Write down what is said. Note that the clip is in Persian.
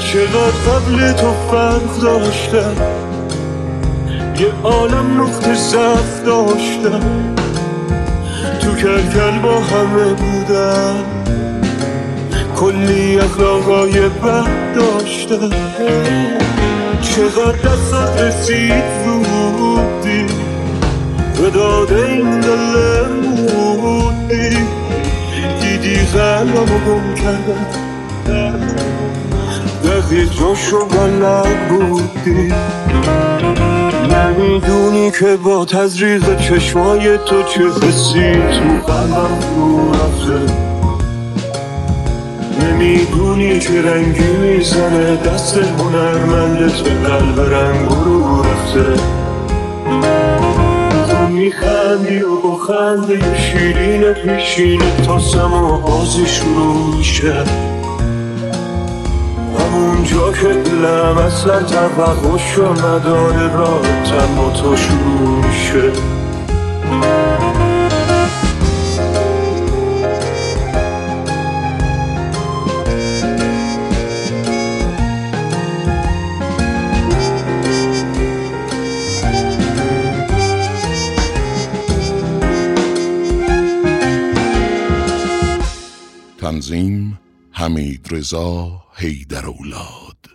چقدر قبل تو فرق داشتم، یه عالم نقطه ضعف داشتم، تو کلکل با همه بودم، کلی اخلاقای بد داشتم. چقدر دستت رسید زودی، به داد این دل مودی، دیدی قلبمو گم کردم، دقیق جاشو بلد بودی. نمیدونی که با تزریق چشمای تو چه حسی تو قلبم فرو رفته، نمیدونی که رنگی میزنه دست هنرمند تو قلب رنگ رو رفته. تو میخندی و با خنده شیرین پیشینه تا سماوازی شروع میشه، همونجا که دلم اصلا توقعشو نداره رابطم با تو شروع میشه. تنظیم حمیدرضا حیدرولاد.